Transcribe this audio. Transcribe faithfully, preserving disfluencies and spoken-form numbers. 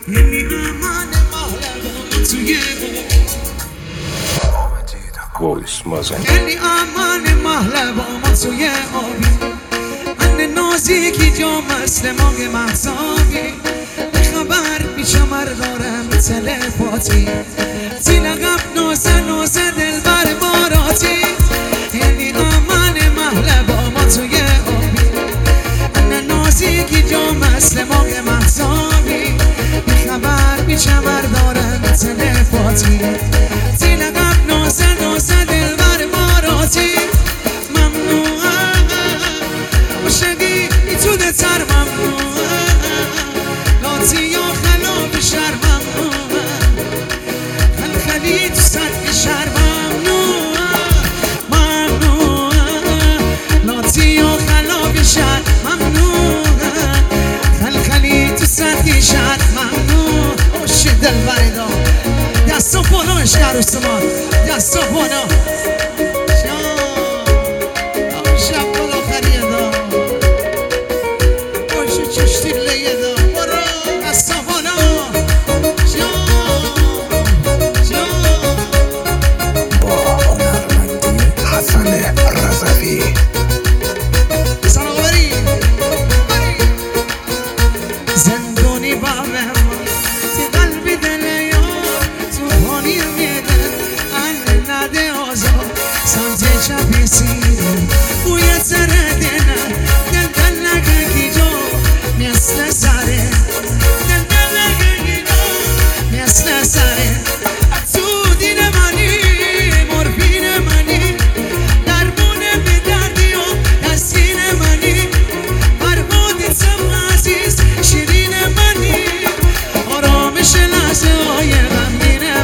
یعنی امان مهلبان توی وایس مازن یعنی امان مهلبان توی آبی من نازیکی جا مثل مانگ محصابی خبر بیشمر دارم تلفاتی تی لقب نازه نازه دل بر باراتی یعنی امان مهلبان توی آبی من نازیکی جا مثل مانگ محصابی خبر بیشمر دارم تلفاتی تی لقب نازه نازه دل بر باراتی ممنوعه باشگی تو دتر ممنوعه لاتی یا خلاب شر ممنوعه خلخلی تو سطح شر ممنوعه ممنوعه لاتی یا خلاب شر ممنوعه خلخلی تو سطح شر ممنوعه اوشی دل بریدا دستا پانا اشکر استمان دستا پانا